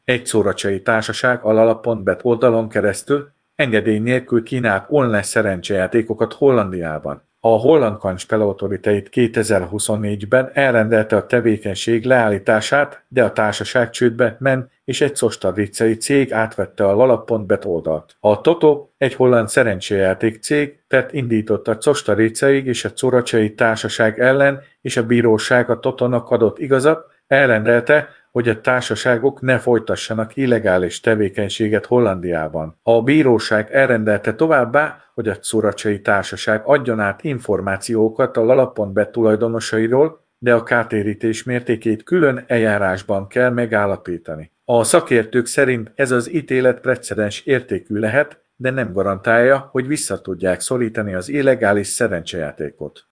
Egy szóracsai társaság a lala.bet oldalon keresztül engedély nélkül kínált online szerencsejátékokat Hollandiában. A holland Kansspel Authority 2024-ben elrendelte a tevékenység leállítását, de a társaság csődbe ment, és egy costa-bricei cég átvette a lala.bet oldalt. A Toto, egy holland szerencsejáték cég, indított a costa-bricei és a coracsai társaság ellen, és a bíróság a Totónak adott igazat, elrendelte, hogy a társaságok ne folytassanak illegális tevékenységet Hollandiában. A bíróság elrendelte továbbá, hogy a Coracsai Társaság adjon át információkat a lala.bet tulajdonosairól, de a kártérítés mértékét külön eljárásban kell megállapítani. A szakértők szerint ez az ítélet precedens értékű lehet, de nem garantálja, hogy vissza tudják szorítani az illegális szerencsejátékot.